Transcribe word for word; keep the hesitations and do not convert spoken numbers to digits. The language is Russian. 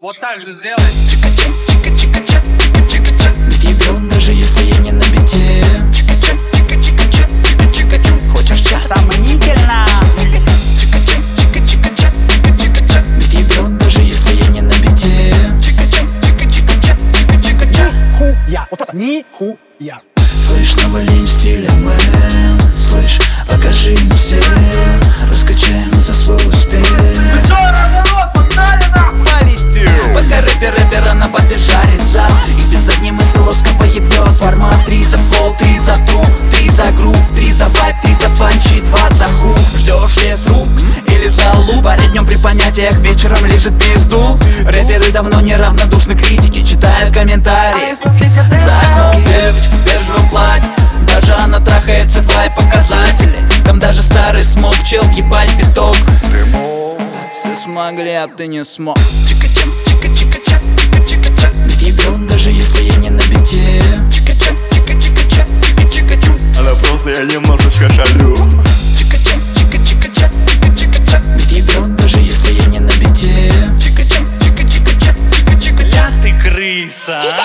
Вот так же сделай. Тебе он, даже если я не на бите. Хочешь чат? Сомнительно. Тебе он, даже если я не на бите. Нихуя. Вот просто нихуя. Слышь, навалим стилем, мэн. Слышь, покажи им всем. Раскачаем за свой успех. Пока рэпер рэпера на батле жарит зад. И без задней мысли ласково ебет. Формат три за пол, три за тру, три за грув, три за вайп, три за панчи, два за ху. Ждешь лес рук или за луп? Парень днем при понятиях, вечером лежит пизду. Рэперы давно не равнодушны критики, читают комментарии. За окном девочка в бежевом платьице, даже она трахается, твои показатели. Там даже старый смог, чел, ебать биток. Все смогли, а ты не смог. Тебе он, даже если я не на бите. Она просто, я немножечко шалю. Тебе он, даже если я не на бите. Я ты крыса, а?